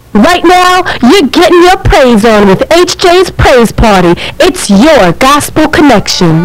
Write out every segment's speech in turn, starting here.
Right now, you're getting your praise on with HJ's Praise Party. It's your gospel connection.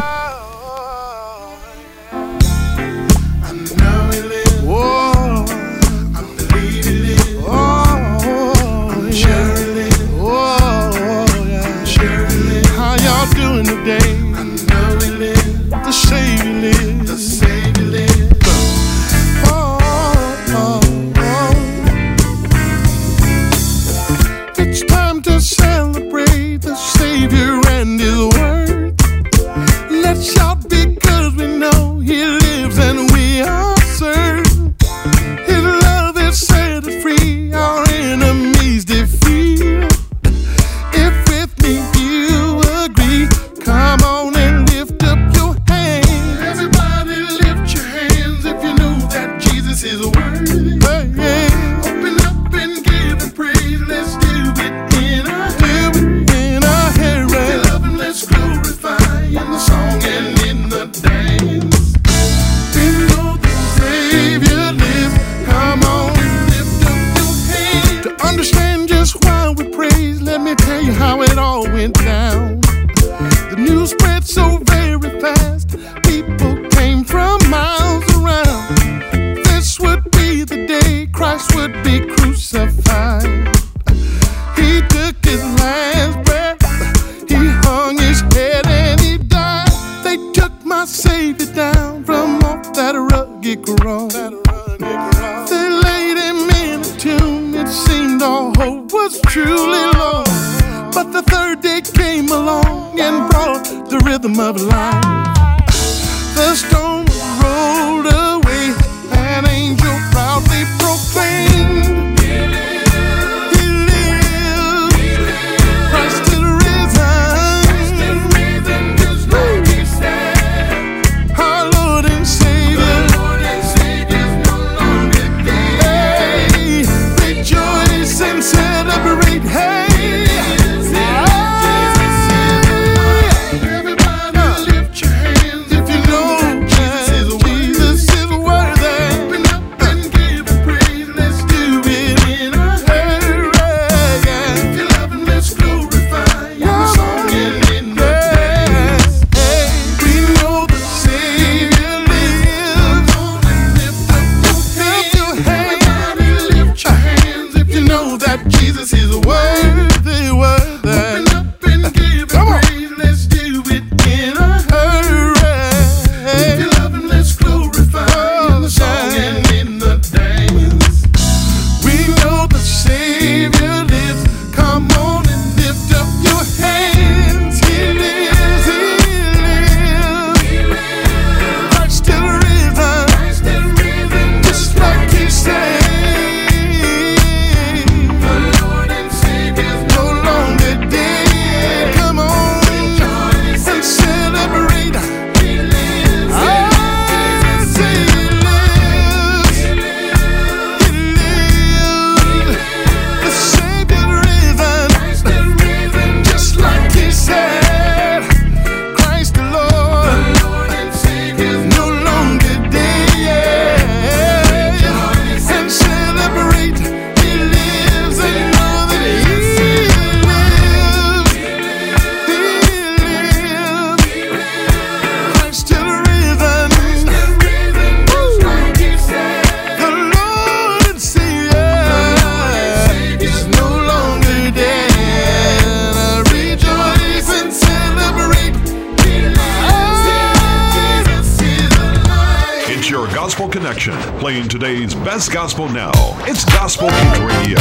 Playing today's best gospel now. It's Gospel Hit Radio.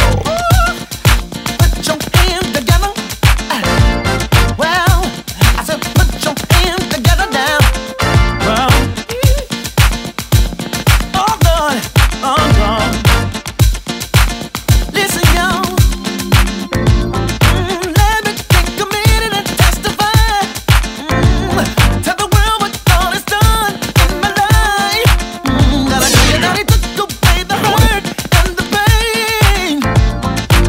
Put your hands together. Well, I said put your hands together now. Well, oh God, oh God. Listen, y'all. Let me take a minute and testify. Tell the world what God has done in my life. That I know that He took away the hurt and the pain.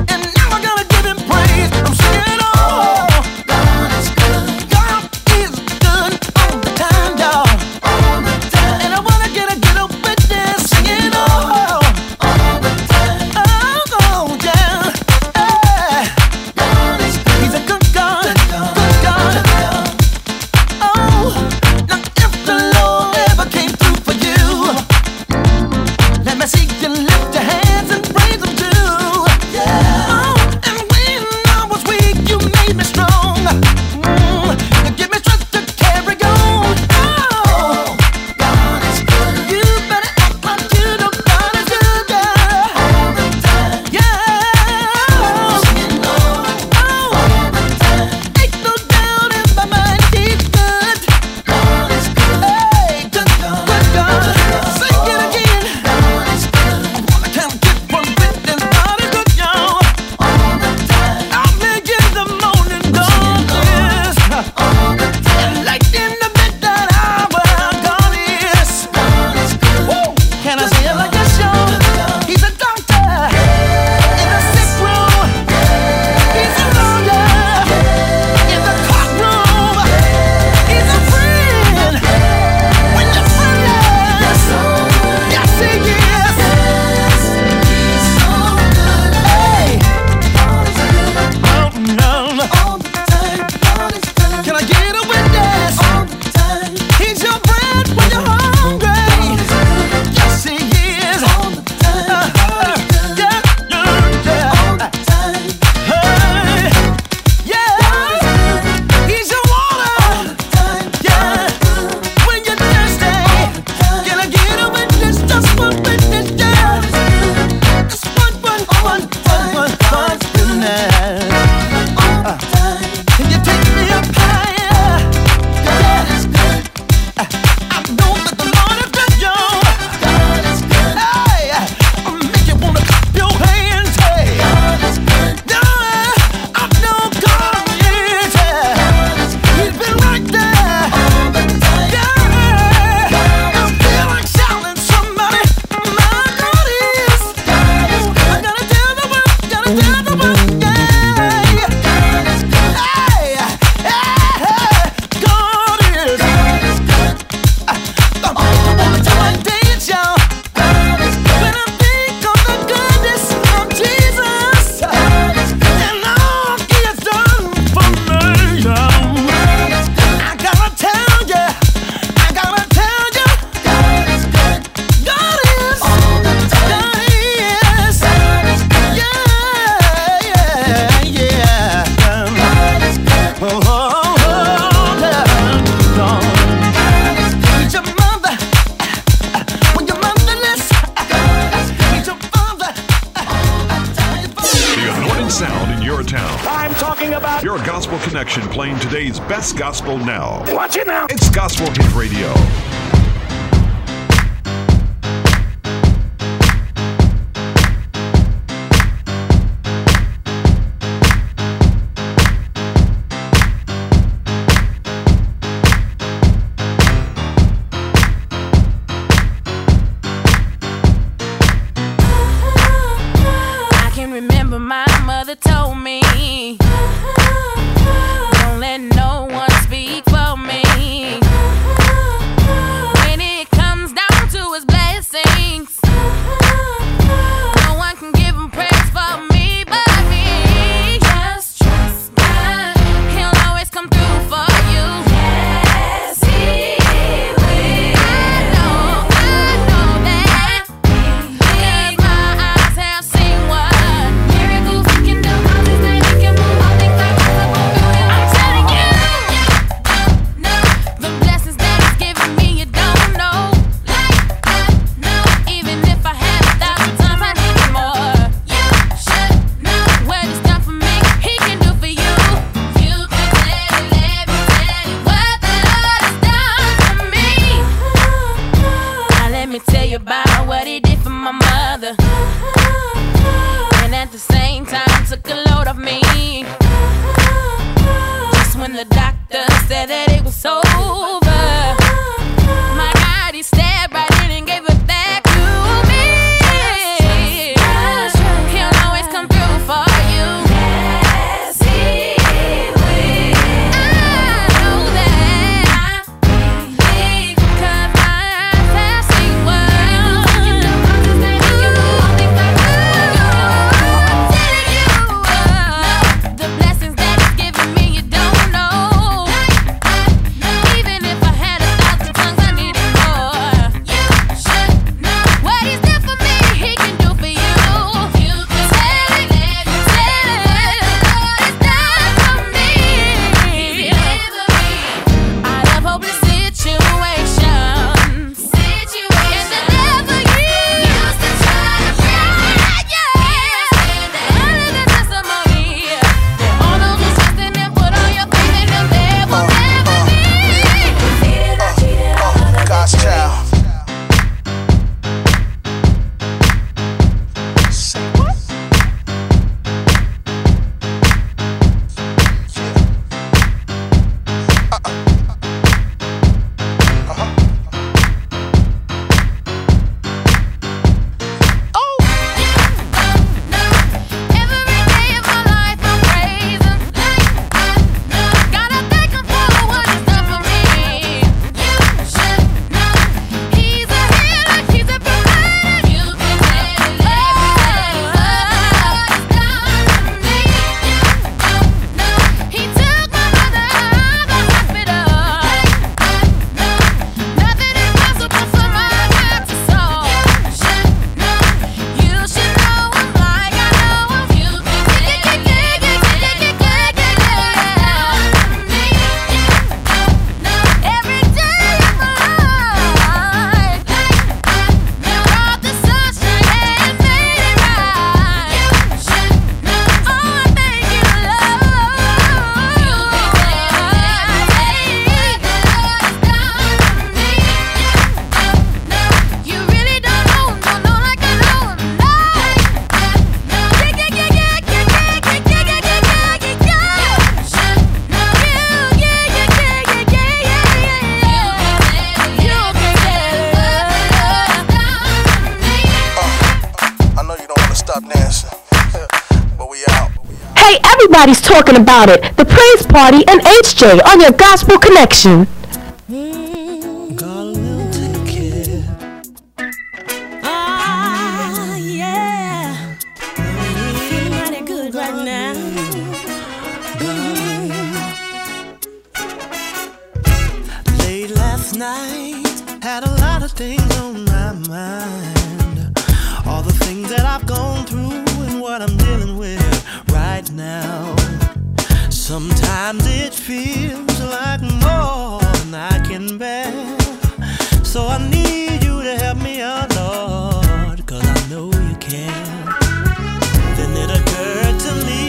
Urban sound in your town. I'm talking about Your Gospel Connection, playing today's best gospel now. Watch it now. It's Gospel Hit Radio. Told me, don't let no one speak for me. When it comes down to his blessings, no one can give him praise for me but me. Just trust God, he'll always come through for you. Yes, he will. I know that, 'cause my eyes have seen what miracles he can do. About what he did for my mother, and at the same time took a load off me. Just when the doctor said that it was over, my God, he stabbed right in and gave it back to me. He'll always come through for you. Yes, he will. I know that, 'cause my eyes have seen what the blessings that he's given me, you don't know. Even if I had 1,000 tongues, I needed more. You should know what he's done for me, he can do for you. You can tell it, what he's done for me. He's delivered me out of hopeless situations. And the devil used to try to break, all of the testimony. All those who trust in him, put all your faith in him, there will never be defeated or cheated or another God's child. Say what? Every day of my life I'm praising. Gotta thank him for what he's done for me. You should know he's a healer, he's a provider. You can tell everybody what he's done for me. He took my mother out of the hospital. Nothing impossible for my God to solve. You should know him like I know him. You can every day of my life. You brought the sunshine and made it right. Oh, I thank you, Lord. You really don't know like I know him. I know you don't want to stop dancing, but we out. Hey, everybody's talking about it. The Praise Party and HJ on your Gospel Connection. God will take care. Ah, yeah. Feeling mighty good right now. Late last night, had a lot of things on my mind. All the things that I've gone through and what I'm dealing with right now. Sometimes it feels like more than I can bear. So I need you to help me out, Lord, 'cause I know you can. Then it occurred to me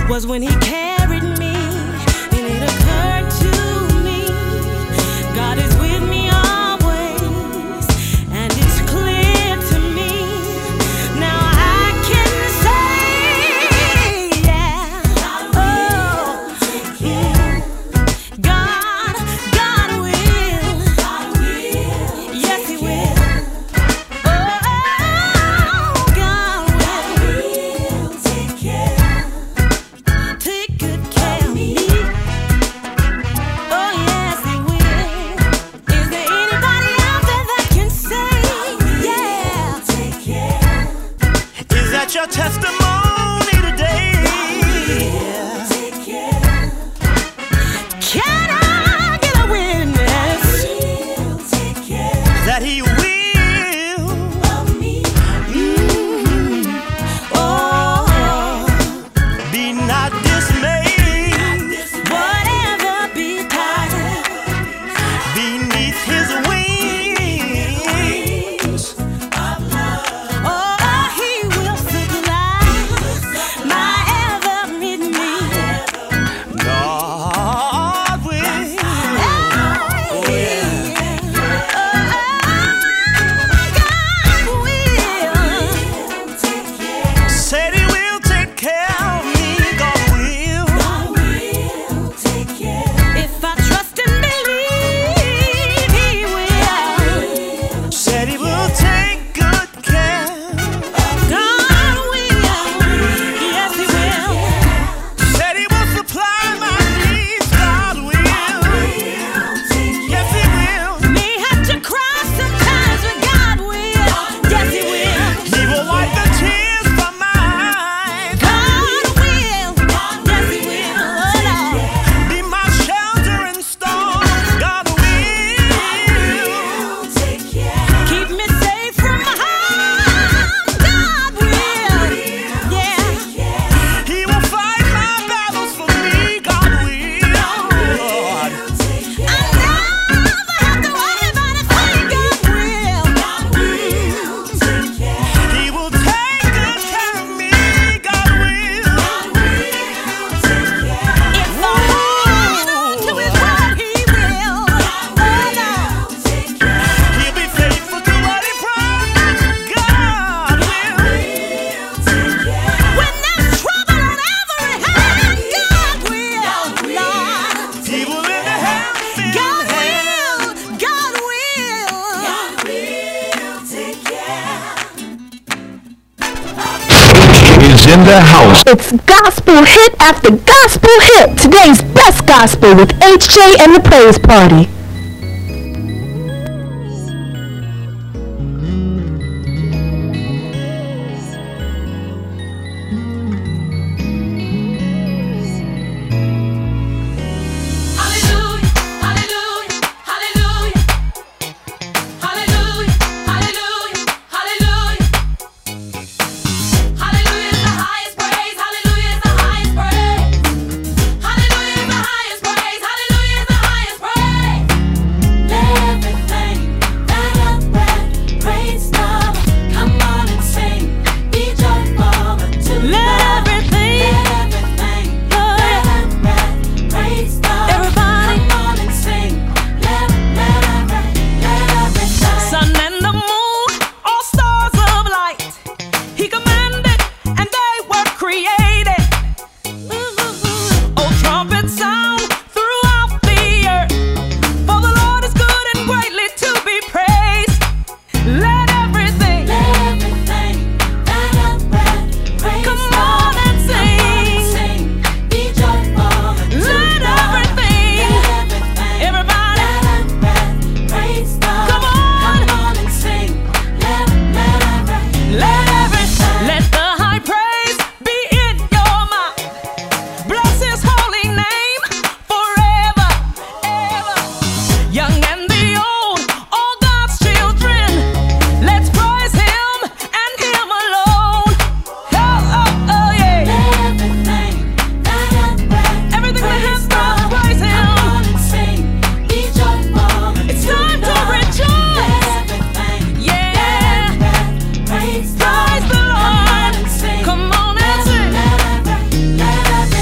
was when he carried me, and it occurred to me, God is with me always, and it's clear to me. Now I can say, yeah, oh, yeah, God will, yes He will. Take good care of me. Oh yes, He will. Is there anybody out there that can say, yeah? Take care. Is that your testimony today? Take care. Can I get a witness? Take care. That He will love me. Oh, be not dismayed, whatever betide, beneath His wings of love. Oh, He will supply my every need. God will. Oh, yeah. God will. Said He will take care of me. God will take care. If I trust and believe, He will. Said He will take good care. God will. Yes, He will. Said He will supply my needs. God will. Yes, He will. May have to cry sometimes, but God will. Yes, He will. He will wipe the tears from my eyes. God will. Yes, He will. Oh, Lord. Be my shelter in storm. God will. Keep me safe from harm. God will. Yeah. He will fight my battles for me. God will. Lord. I never have to worry about a thing. God will. He will take good care of me. God will. If I hold on to His word, He will. Oh, Lord. He'll be faithful to what He promised. God will. When there's trouble on every hand, God will. Lord. He will lend a hand. God will. God will. Take care. Is in the house. It's gospel hit after gospel hit. Today's best gospel with HJ and the Praise Party. Hallelujah, hallelujah, hallelujah. Hallelujah, hallelujah, hallelujah. Hallelujah is the highest praise. Hallelujah is the highest praise. Hallelujah is the highest praise. Hallelujah is the highest praise. Let everything that hath breath praise God. Come on and sing. Be joyful unto the Let Lord. everything. Let everything that hath breath praise God. Everybody. Come on and sing. Let everything. Sun and the moon, all stars of light. He commanded, and they were created. Oh, trumpet sound throughout the earth. For the Lord is good and greatly to be praised. Let everything. Let everything that hath breath praise Come God. on and Come on and sing. sing. Be joyful unto Let God. everything. Let everything Everybody. that hath breath praise God. Come on. Come on and sing. Let everything. Let the high praise be in your mouth. Bless His holy name forever, ever. Young and the old, all God's children, let's praise Him and Him alone. Oh, oh, oh, yeah. Let everything that hath breath Everything that has praise breath, God. praise Him. Come on and sing. Be joyful It's unto time to God. rejoice. Let everything Yeah. that hath breath praise God. Praise the Come on Lord. and sing. Come on and sing. Let everything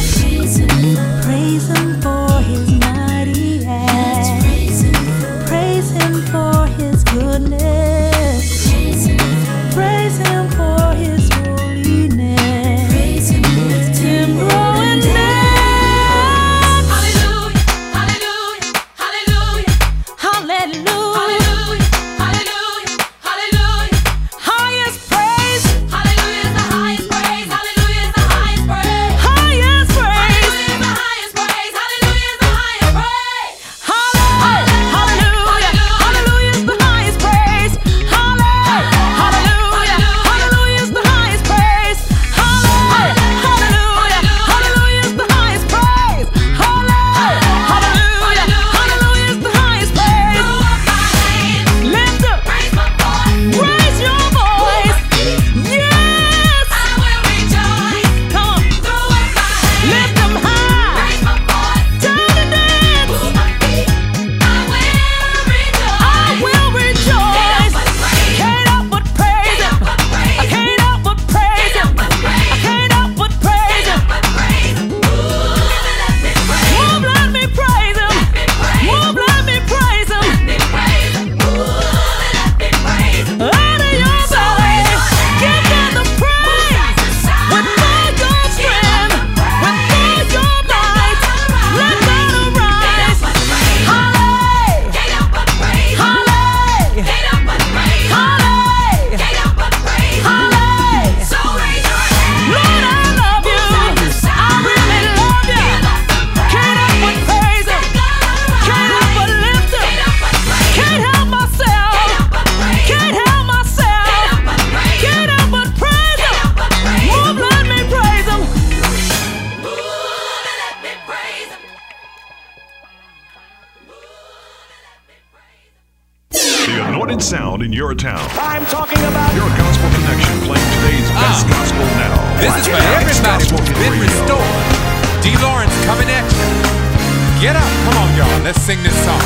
the anointed sound in your town. I'm talking about Your Gospel Connection playing today's best gospel now. This is for everybody who's been restored. D. Lawrence coming at you. Get up. Come on, y'all. Let's sing this song.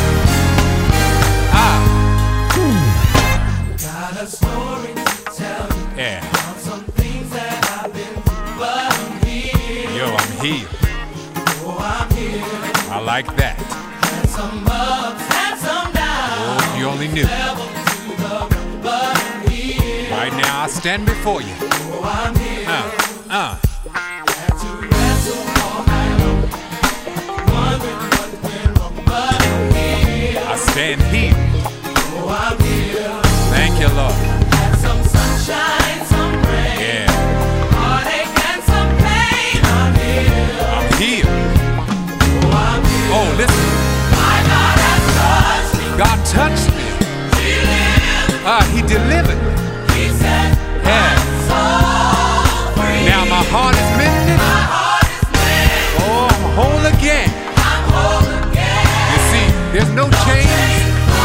Got a story to tell you. Yeah. On some things that I've been through, but I'm here. Yo, I'm here. Oh, I'm here. I like that. Had some ups, had some downs. Oh, you only knew. Level to the road, but I'm here. Right now, I stand before you. Oh, I'm here. Had to wrestle all night long. Wondering what went wrong, but I'm here. I stand here. Oh, I'm here. Thank you, Lord. Had some sunshine, some rain. Yeah. Heartache and some pain. I'm here. I'm here. Oh, I'm here. Oh, listen. My God has touched me. God touched me. He delivered. He said, Yeah. soul free. Now my heart is mended. My heart is mended. Oh, I'm whole again. I'm whole again. You see, there's no change.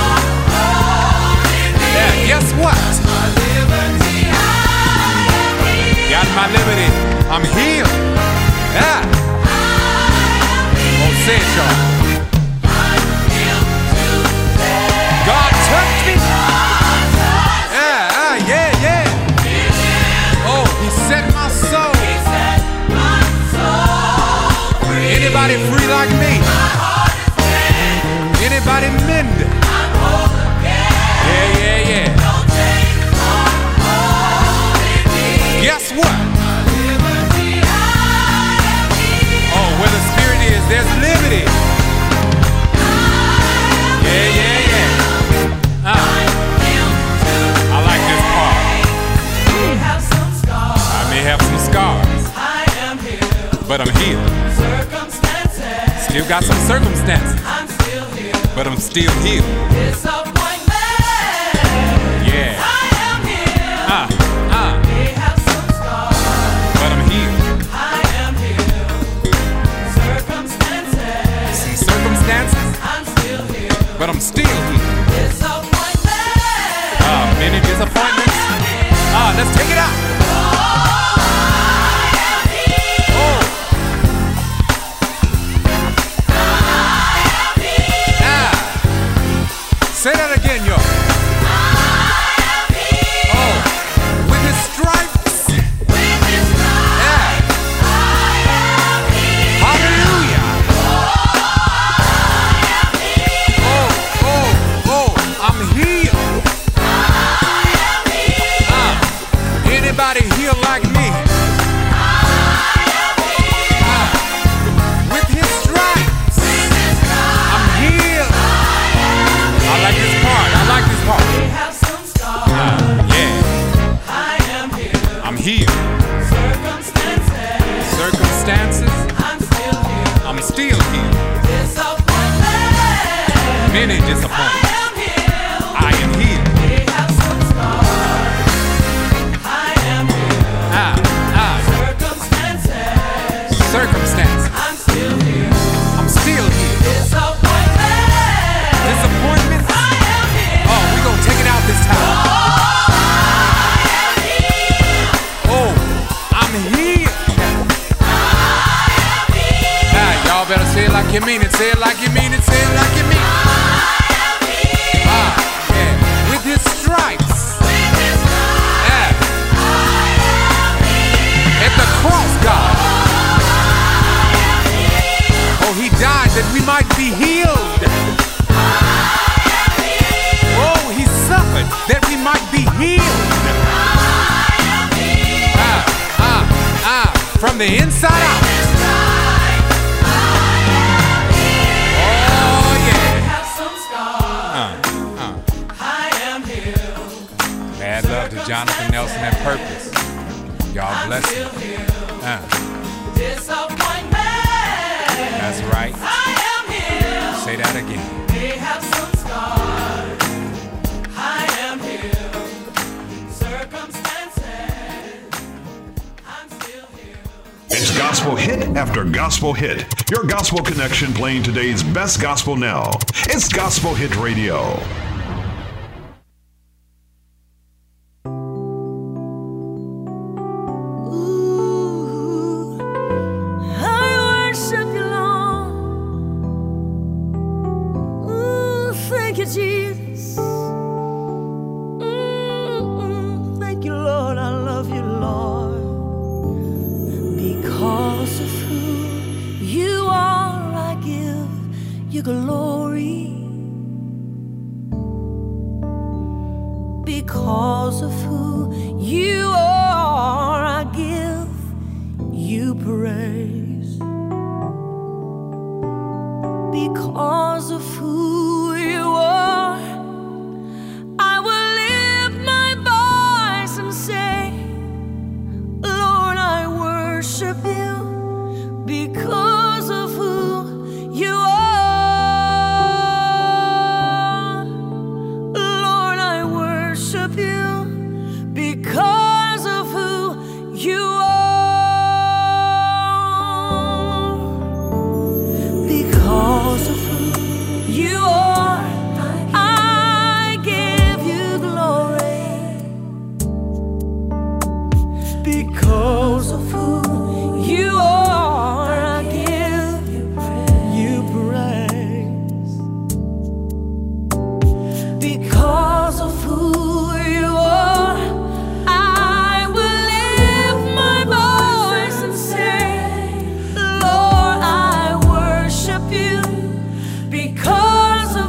Yeah, guess what? My liberty, I am here. Got my liberty. I'm healed. Yeah. Oh, say it, y'all. I'm healed today. God touched me. Yeah. Oh, he set my soul. He set my soul free. Anybody free like me? My heart is mended. Anybody mended? I'm whole again. Yeah. No chains are holding me. Guess what? My liberty, I am here. Oh, where the spirit is, there's liberty. Yeah. I like this part. We have some scars. I may have some scars, I am healed. but I'm healed. Circumstances. Still got some circumstances, I'm still here. but I'm still healed. Disappointment. Yeah. I am here. We have some scars. But I'm healed. I am healed. Circumstances. Some circumstances, I'm still here. but I'm still healed. Disappointment. Many disappointments. Let's take it out. Say that again, yo. Oh, with his stripes. Yeah. Hallelujah. Oh, I'm healed. Anybody here like me? With his stripes, I'm healed. I like this part. We have some scars. Yeah, I am healed. I'm healed. Circumstances, I'm still here. I'm still healed. Disappointment. Many disappointments. I am healed. I am healed. We have some scars. I am healed. Circumstances, I'm still here. I'm still healed. Disappointments. I am here. Oh, we gonna take it out this time. Oh, I'm healed. Y'all better say it like you mean it. Say it like you mean it. Say it like you mean it. Yeah. With his stripes. Yeah. At the cross, God. Oh, he died that we might be healed. Oh, he suffered that we might be healed. From the inside out. Oh, yeah. Have some scars. I am healed. Mad love to Jonathan Nelson at Purpose. Y'all bless him. Disappointment. That's right. I am healed. Say that again. We have some scars. I am healed. Circumstances. I'm still healed. It's gospel hit after gospel hit. Your Gospel Connection playing today's best gospel now. It's Gospel Hit Radio. you, Jesus. Thank you, Lord. I love you, Lord. Because of who you are, I give you glory. Because of who you are, I give you praise. Because of who you are, I will lift my voice and say, Lord, I worship you. Because of who you are, Lord, I worship you. Because of who you are, because of who you are, I give you glory. Because of who you are, I give you praise. Because of who you are, I will lift my voice and say, Lord, I worship you. Because of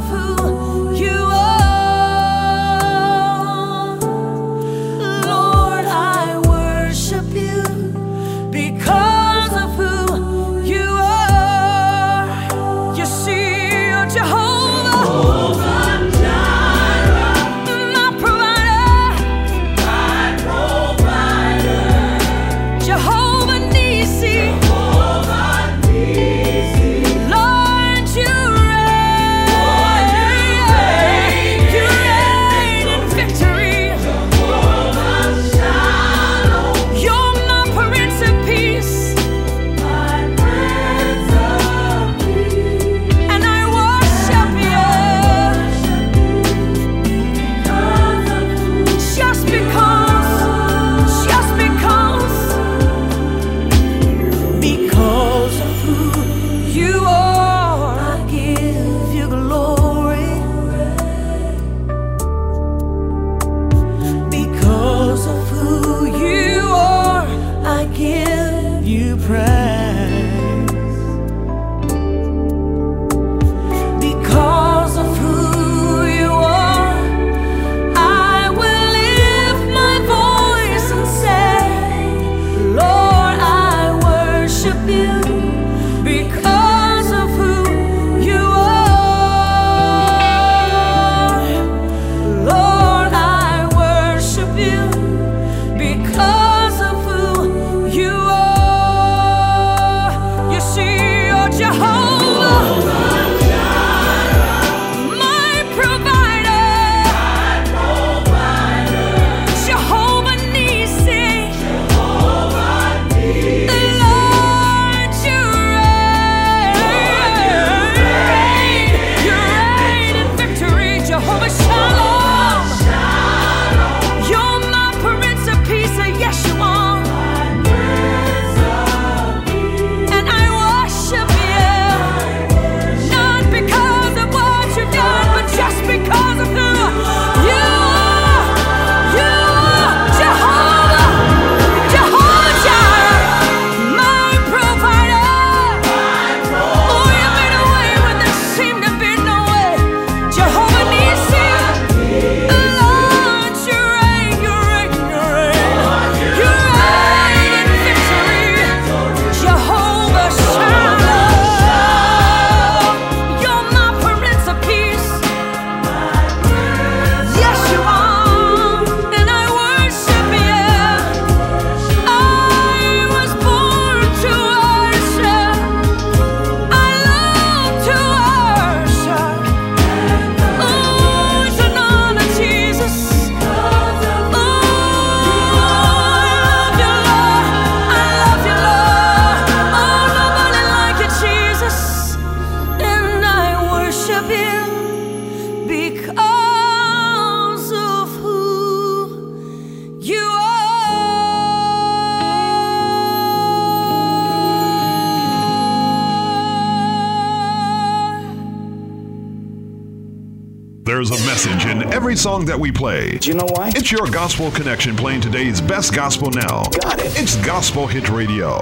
There's a message in every song that we play. Do you know why? It's your Gospel Connection playing today's best gospel now. Got it. It's Gospel Hit Radio.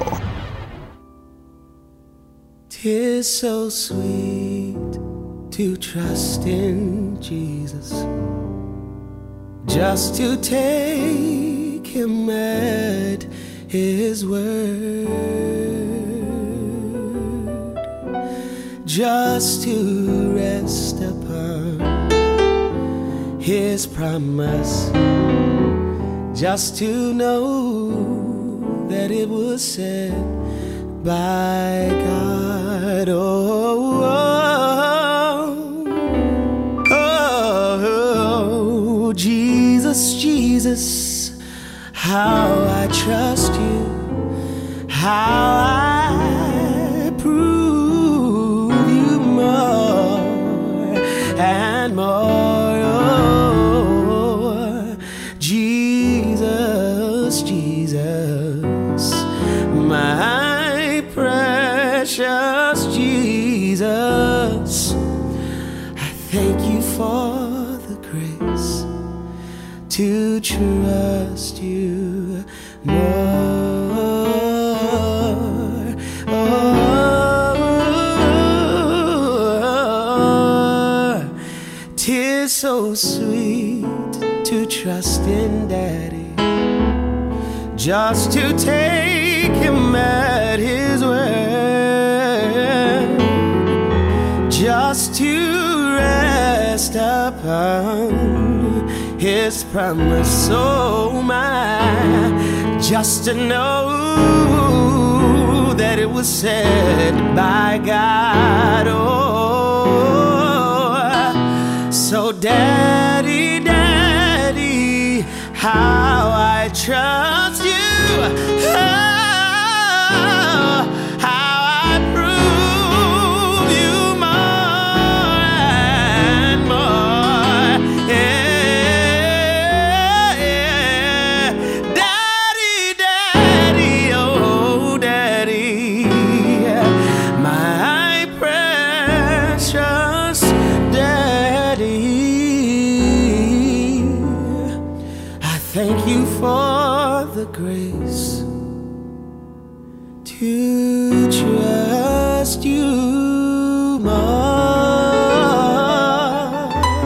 'Tis so sweet to trust in Jesus, just to take him at his word, just to rest upon his promise, just to know that it was said by God. Oh, Jesus, Jesus, how I trust you, how I prove you more and more. Oh, Jesus, Jesus, my precious Jesus, I thank you for the grace to trust you more. Oh, 'tis so sweet to trust in Daddy, just to take him at his word, just to rest upon his promise. Oh my, just to know that it was said by God. Oh, so Daddy, Daddy, how I trust you, how I prove you more and more. Yeah, yeah. Daddy, Daddy, oh Daddy, my precious Daddy, I thank you for the grace to trust you more.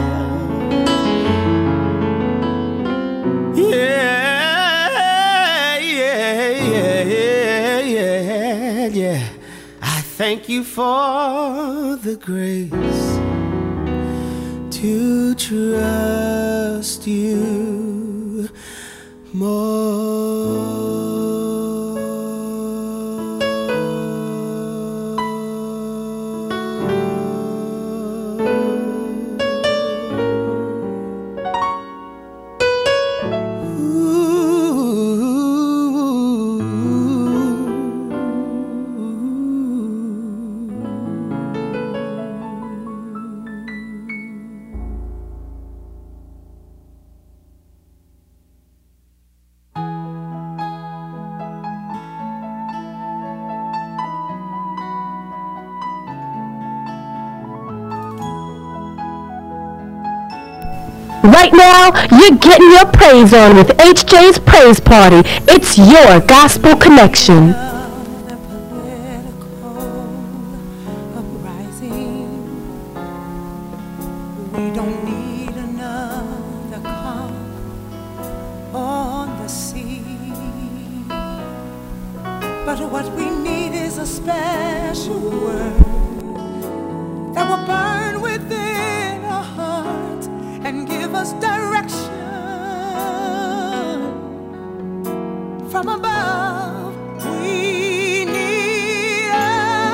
Yeah, yeah, yeah, yeah, yeah. I thank you for the grace to trust you more. Right now, you're getting your praise on with HJ's Praise Party. It's your Gospel Connection. The political uprising. We don't need another calm on the sea. But what we need is a special word that will burn within our hearts and give us direction from above. We need a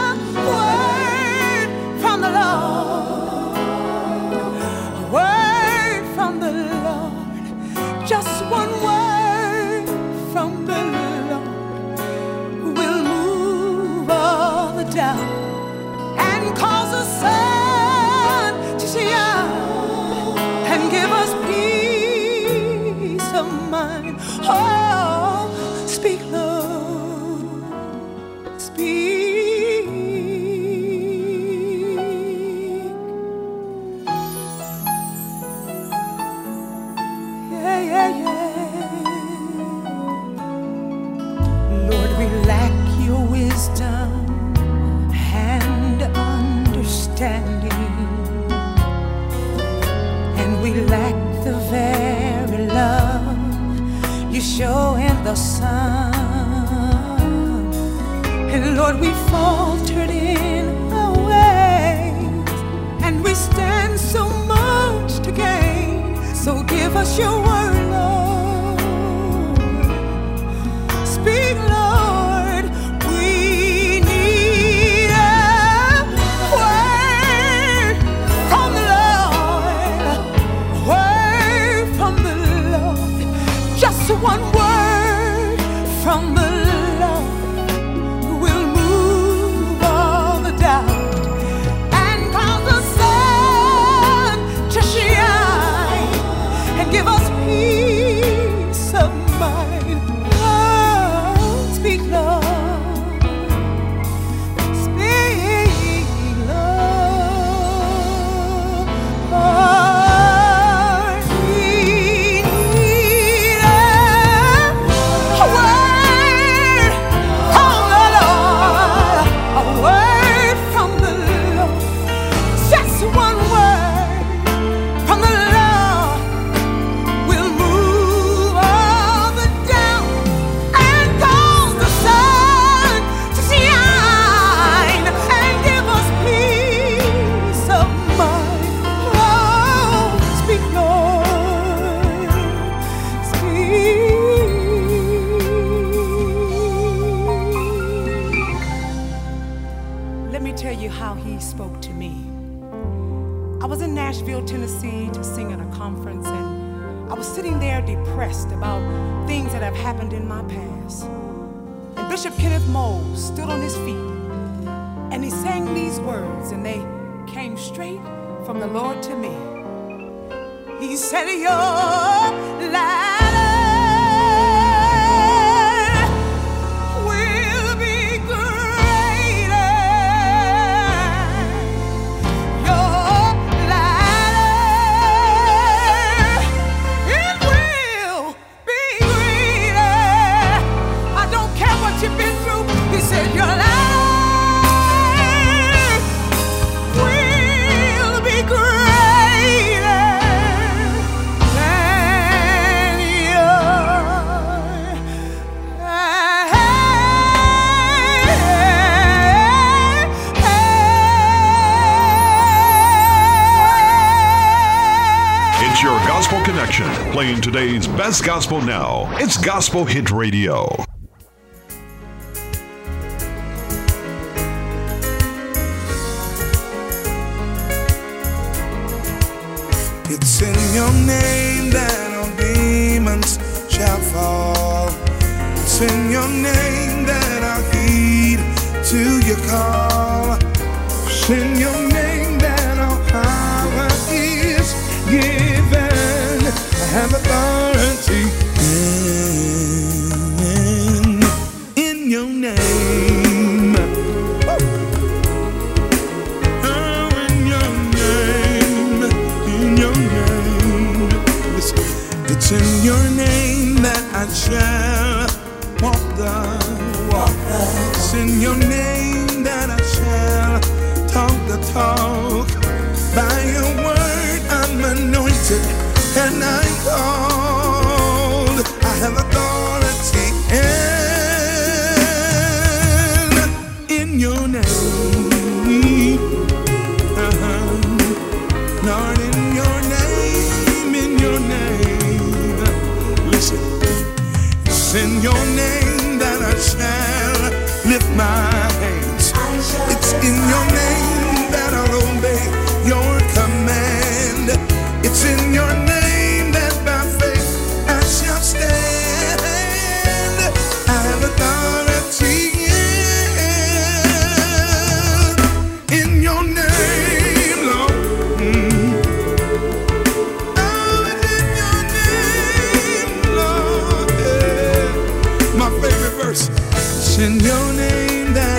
word from the Lord, a word from the Lord, just one word from the Lord will move all the doubt and cause the sun to shine and give us peace of mind. Oh, speak, Lord, speak. we lack the very love you show in the sun. And Lord, we faltered in our ways, and we stand so much to gain. So give us your word, Lord. Speak, Lord. We need a word from the Lord. A word from the Lord. Just one word from the Lord. Give us peace of mind. Oh, speak, Lord. Speak, Lord. Oh, we need a word from the Lord. A word from the Lord. Just one word from the Lord. Tennessee to sing at a conference, and I was sitting there depressed about things that have happened in my past. And Bishop Kenneth Moore stood on his feet and he sang these words, and they came straight from the Lord to me. He said, your life Connection, playing today's best gospel now. It's Gospel Hit Radio. It's in your name that all demons shall fall. It's in your name that I'll heed to your call. It's in your name that all power is given. I have authority in your name. Oh, in your name, in your name. Listen, it's in your name that I shall walk the walk. It's in your name that I shall talk the talk. By your word I'm anointed and I'm called. I have authority in your name. Lord, in your name, in your name. Listen, it's in your name that I shall lift my hands. It's in your name that I'll obey your command. It's in your name stand. I have authority in your name, Lord. Oh, it's in your name, Lord. Yeah. My favorite verse. It's in your name that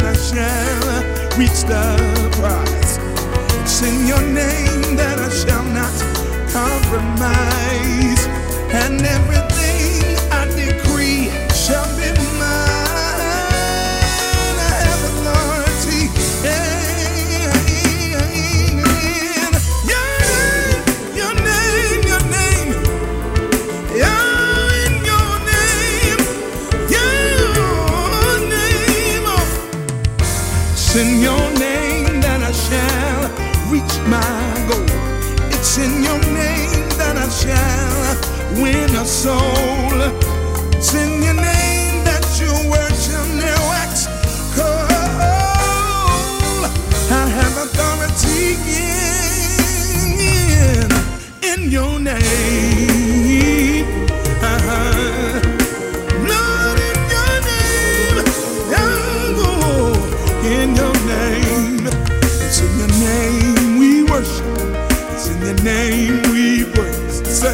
win a soul. It's in your name that your word shall never wax cold. I have authority in your name. Lord, in your name. Oh, in your name. It's in your name we worship. It's in your name we praise. Say,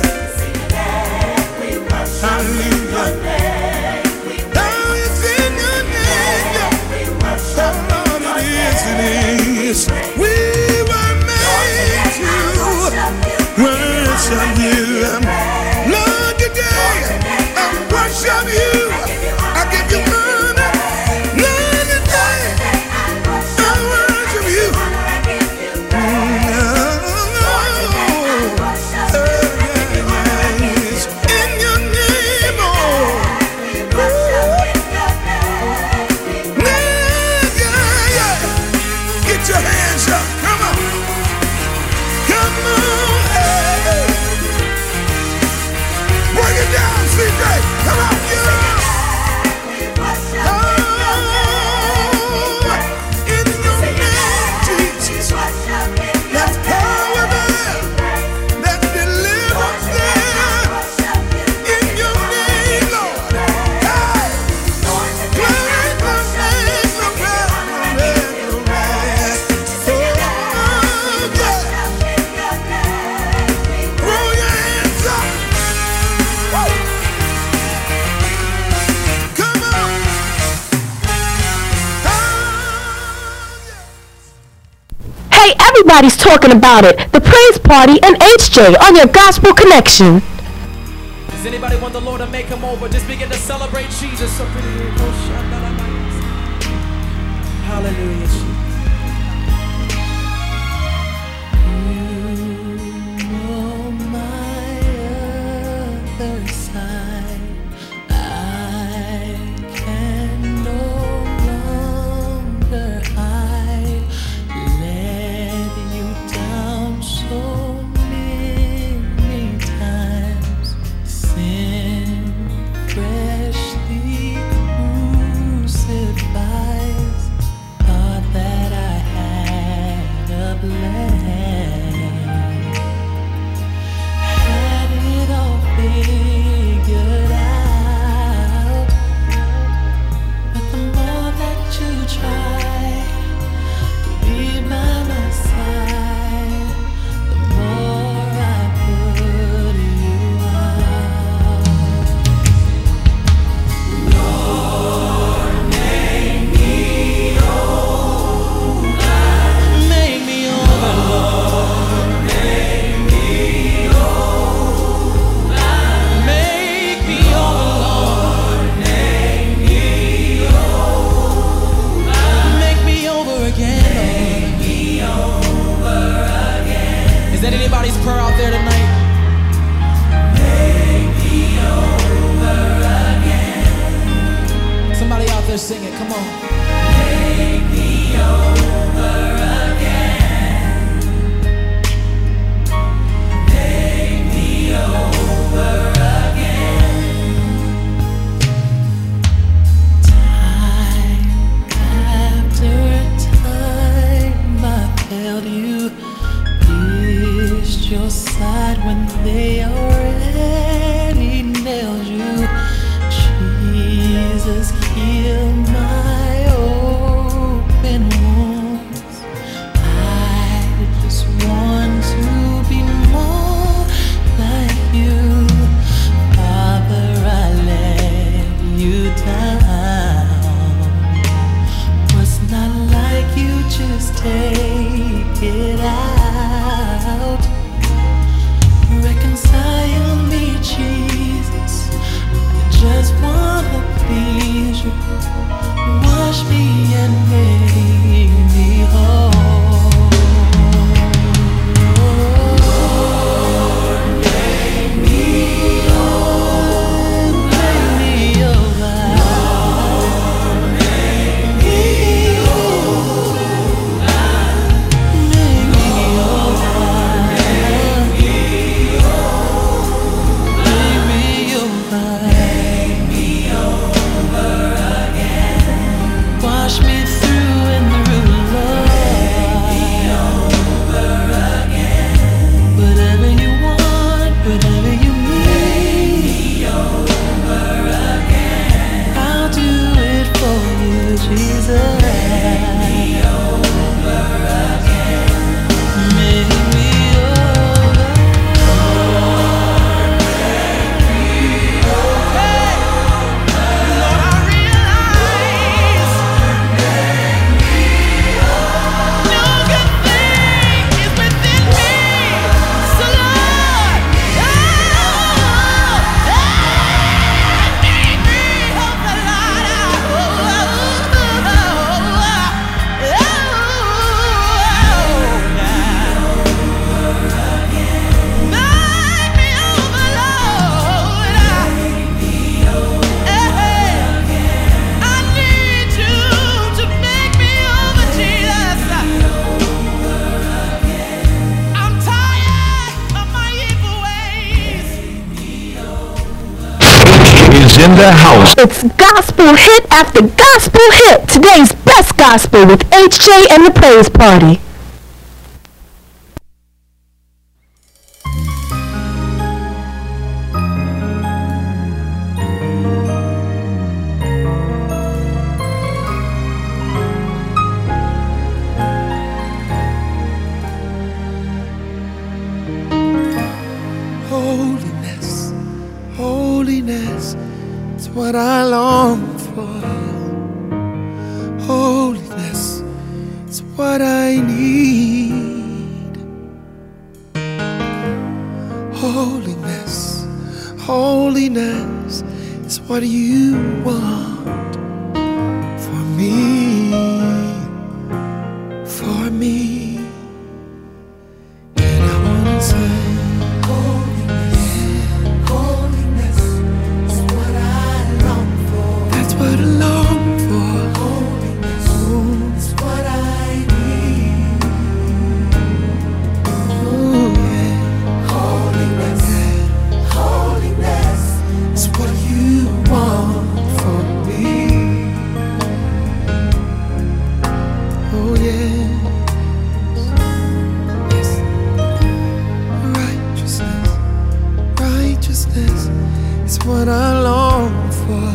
hallelujah. Oh, it's in your name. Oh, Lord, it is. We were made to worship you. Lord, today I worship you. I give you honor. Lord, today I worship you. In your name, oh. Yeah. Get your hands up. Come on. Come on. Hey. Bring it down, CJ. Come on. Yeah. Oh, in your name, Jesus. That's power there. That's deliverance there. In your name, Lord. Hey. Glory, glory, throw your hands up. Woo. Come on. Hey, everybody's talking about it. The Praise Party and HJ on your Gospel Connection. Does anybody want the Lord to make him over? Just begin to celebrate Jesus. Hallelujah. On my other side, I can no longer hide. Let you down so many times. Sin freshly crucifies. Thought that I had a plan. Had it all figured out. But the more that you try to be by my side, the more I put you out. Lord, make me over. Make me over, Lord. Make me over. Make me over, Lord. Make me over. Make me over again. Make me over again. Is that anybody's prayer out there tonight? Make me over again. Somebody out there sing it. Come on. Make me over again. Make me over again. Time after time I failed you. Pierced your side when they already nailed you. Jesus, heal my open wounds. I just want to be more like you. Father, I let you down. Was not like you, just take it out. Reconcile in the house. It's gospel hit after gospel hit. Today's best gospel with HJ and the Praise Party. Holiness, holiness, it's what I long for. Holiness, it's what I need. Holiness, holiness, is what you want for me, for me. And I wanna say, what I long for. Holiness is what I need. Ooh, yeah. Holiness, yeah. Holiness is what you want for me. Oh yeah. Yes. Righteousness, righteousness is what I long for.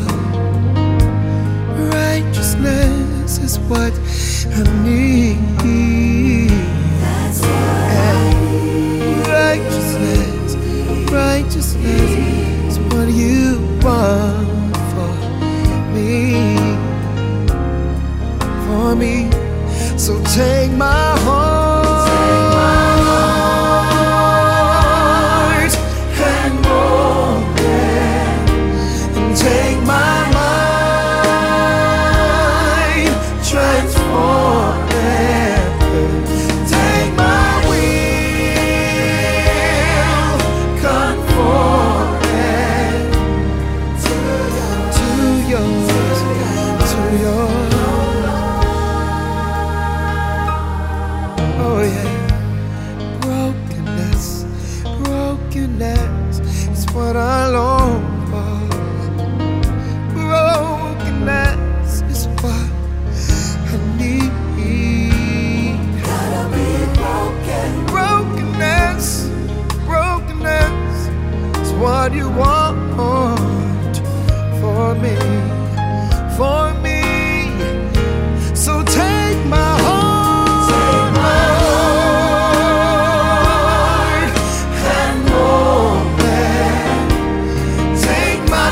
Righteousness is what I need. That's what I need. Righteousness, righteousness is what you want for me, for me. So take my heart and mold it, and take my transform it. Take my will, conform it to yours, to yours. Oh yeah. Brokenness, brokenness is what I long for. Brokenness is what I need. Gotta be broken. Brokenness, brokenness is what you want for me, for me. So take my heart and mold it. Take my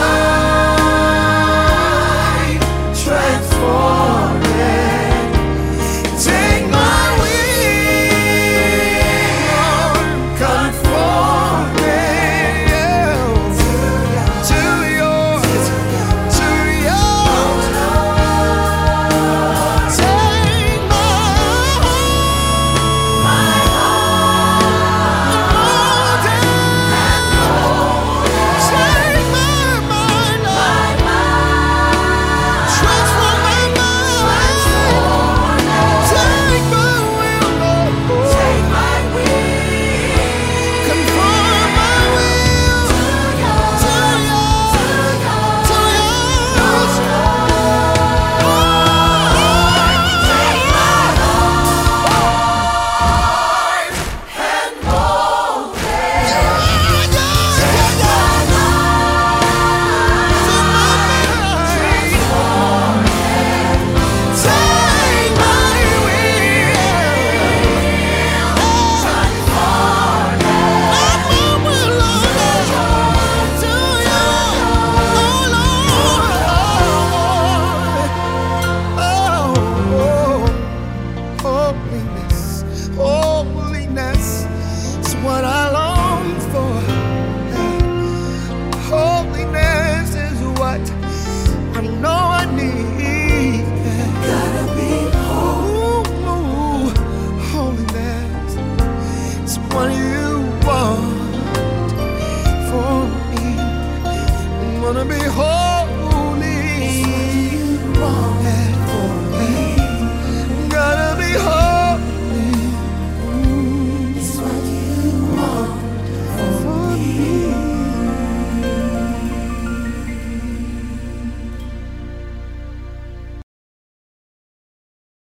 mind, transform it. Take my will, conform